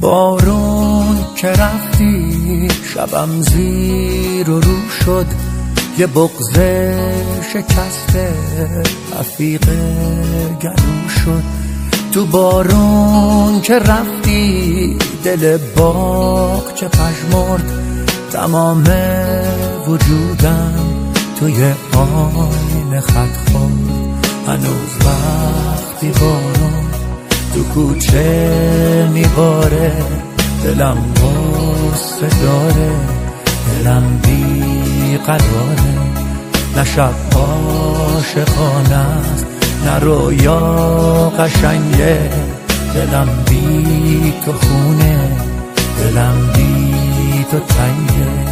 بارون که رفتی شبم زیر و رو شد، یه بغض شکسته رفیق گلو شد. تو بارون که رفتی دل باغ چه پژمرد، تمام وجودم توی آینه خط خورد. هنوز وقتی بارون تو کوچه میباره، دلم غصه داره، دلم بی قراره. نه شب عاشقانه است، نه رویا قشنگه، دلم بی تو خونه، دلم بی تو تنگه.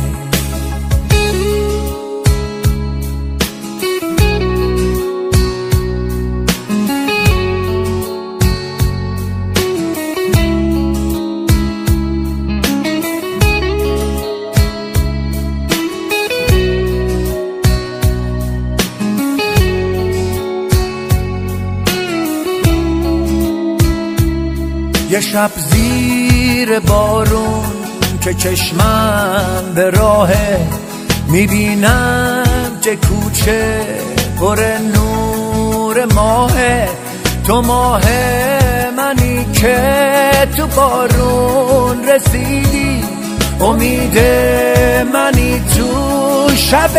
یه شب زیر بارون که چشمم به راهه، میبینم که کوچه پر نور ماهه. تو ماه منی که تو بارون رسیدی، امید منی تو شب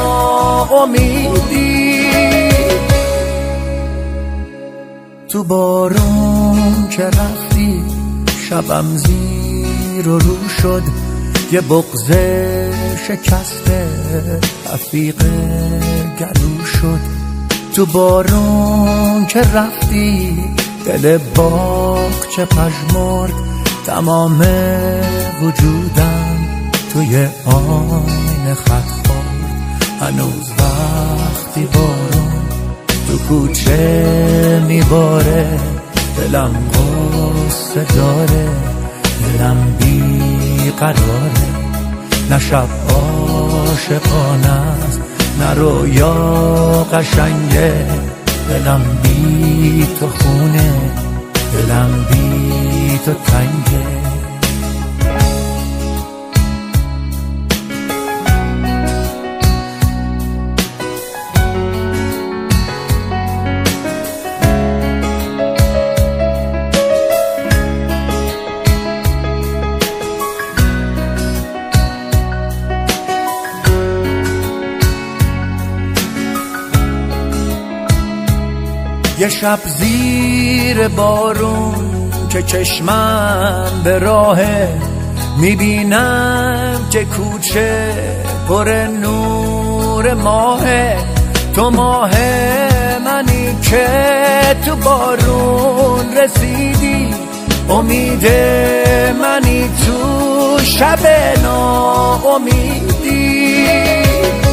ناامیدی. تو بارون که رفتی شبم زیر و رو شد، یه بغض شکسته رفیق گلو شد. تو بارون که رفتی دل باغ چه پژمرد، تمام وجودم توی آینه خط خورد. هنوز وقتی بارون تو کوچه میباره، دلم غصه داره، دلم بی قراره. نه شب عاشقانه است، نه رویا قشنگه، دلم بی تو خونه، دلم بی تو تنگه. یه شب زیر بارون که چشمم به راهه، میبینم که کوچه پر نور ماهه. تو ماه منی که تو بارون رسیدی، امید منی تو شب ناامیدی.